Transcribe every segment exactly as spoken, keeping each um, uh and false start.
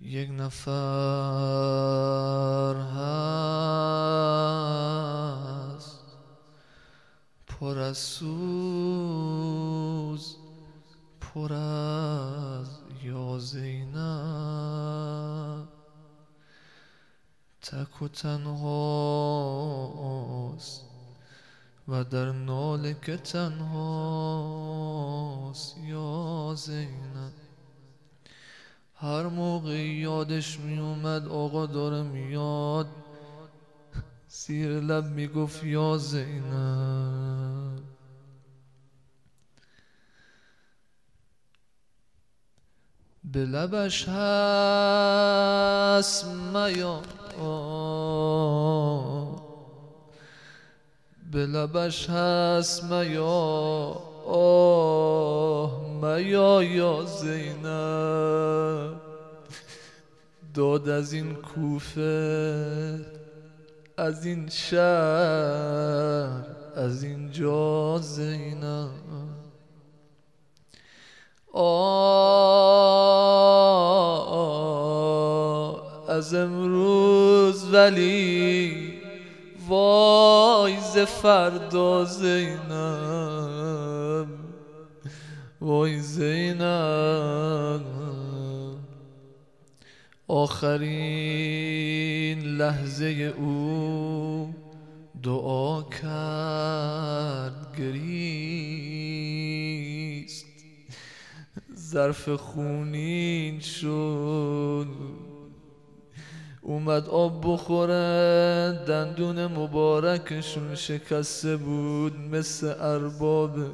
یک نفر هست پر از سوز، پر از یا زینب، تک و تنهاست و در ناله که تنهاست یا زینب. هر موقع یادش می اومد آقا داره میاد، زیر لب میگفت یا زینب. به لبش هست میا، به لبش هست میا، آه میا یا زینب. داد از این کوفه، از این شهر، از این جا زینب. آه از امروز ولی وای ز فردا زینب، وای زینب. آخرین لحظه او دعا کرد گریست، ظرف خونین شد، اومد آب بخوره، دندون مبارکشون شکسته بود مثل اربابه.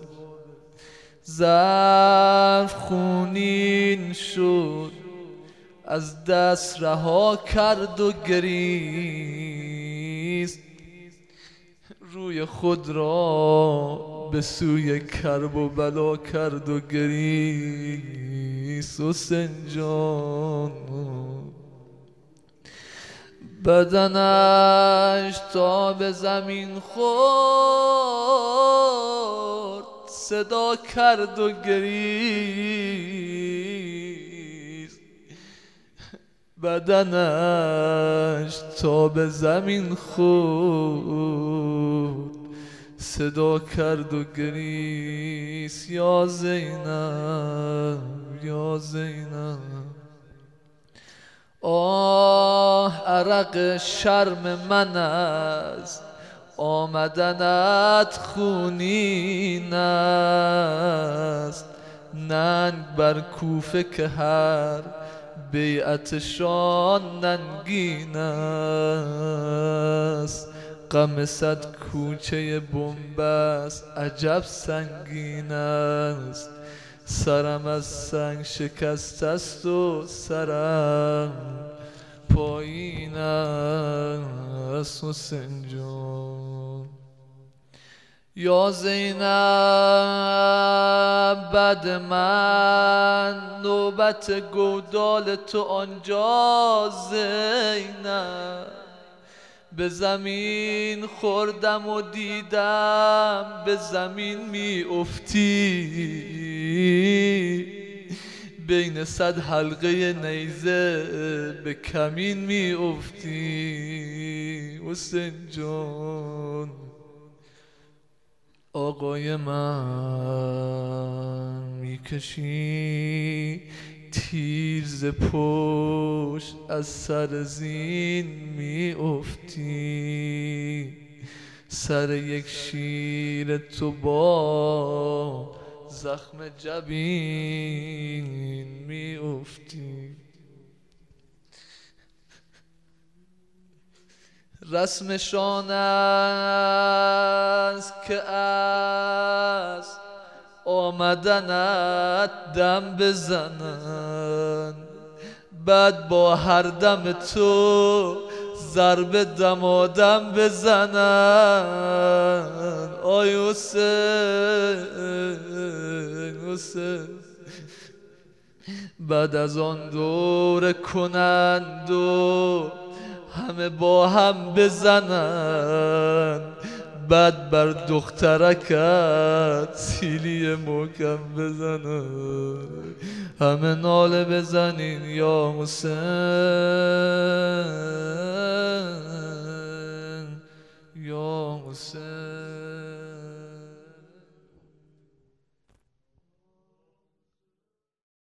ظرف خونین شد، از دست رها کرد و گریست، روی خود را به سوی کرب و بلا کرد و گریست. حسین جان بدنش تا به زمین خورد، صدا کرد و گریست. بدنش تا به زمین خورد، صدا کرد و گریست. یا زینب، یا زینب. آه عرق شرم من است، آمدنت خونین است. ننگ بر کوفه که هر بیعتشان ننگین است. غم صد کوچه بنبست عجب سنگین است. سرم از سنگ شکست است و سرم پایین است. حسین جان یا زینب، بعد من نوبت گودال تو آنجا زینب. به زمین خوردم و دیدم به زمین می افتی، بین صد حلقه نیزه به کمین می افتی. حسین جان آقای من میکشی تیر ز پشت، از سر زین می افتی. سر یک شیر تو با زخم جبین می افتی. رسمشان است که از آمدنت دم بزنن، بعد با هر دم تو ضرب دمادم بزنن. آی حسین، حسین. بعد از آن دور کنند و همه با هم بزنن، بعد بر دخترکت سیلی محکم بزنه، همه ناله بزنین یا حسین یا حسین.